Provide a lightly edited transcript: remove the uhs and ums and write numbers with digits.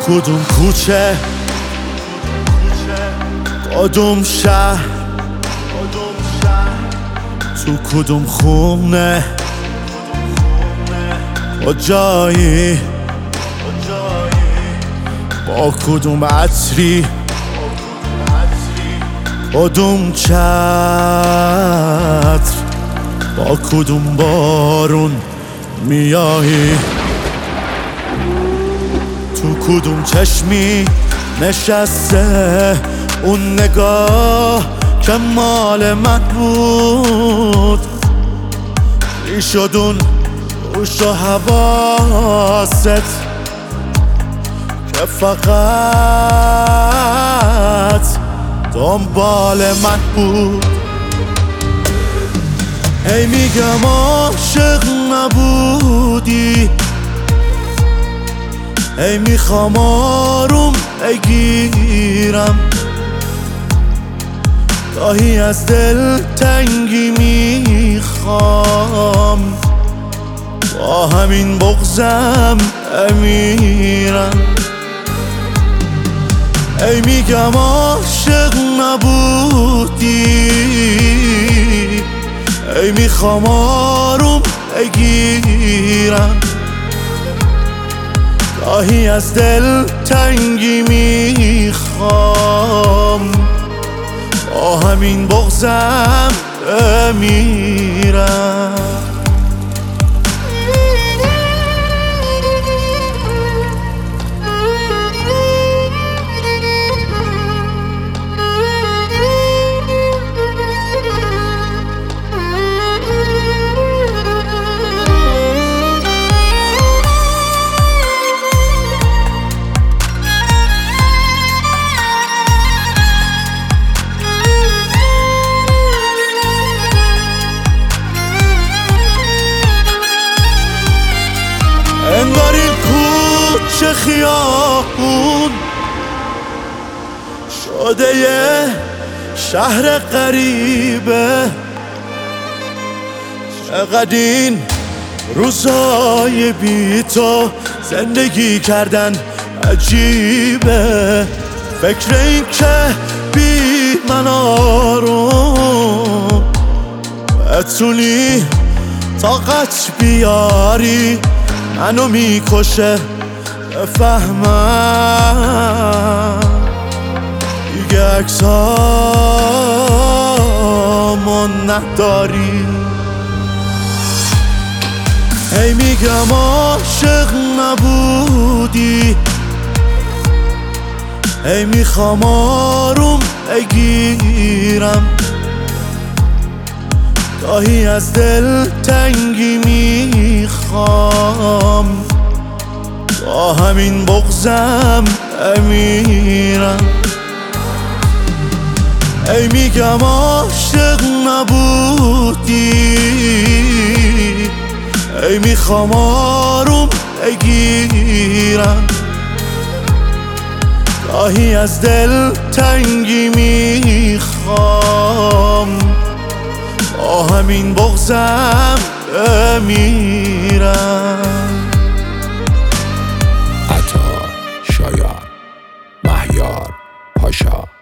کدوم کوچه، کدوم شهر، تو کدوم خونه، کجایی، با کدوم عطری، کدوم چتر، با کدوم بارون میایی، تو کدوم چشمی نشسته اون نگاه که مال من بود، ای شدون روش و حواست که فقط دنبال من بود. هی میگم عاشق نبودی، هی میخوام آروم بگیرم، گاهی از دل تنگی میخوام، با همین بغضم امیرم. ای میگم عاشق نبودی، ای میخوام آروم بگیرم، گاهی از دل تنگی میخوام، با همین بغضم بمیرم. انگار این کوچه خیابون شده یه شهر غریبه، چقدر این روزای بی تو زندگی کردن عجیبه، فکر این که بی من آروم بتونی طاقت بیاری منو میکشه، بفهمم دیگه عکسامو نداری. هی میگم عاشق نبودی، هی میخوام آروم بگیرم، گاهی از دل تنگی میخوام، با همین بغضم امیرم. ای میگم عاشق نبودی، ای میخوام آروم بگیرم، گاهی از دل تنگی میخوام، با همین بغضم بمیرم. عطا شایان، مهیار پاشا.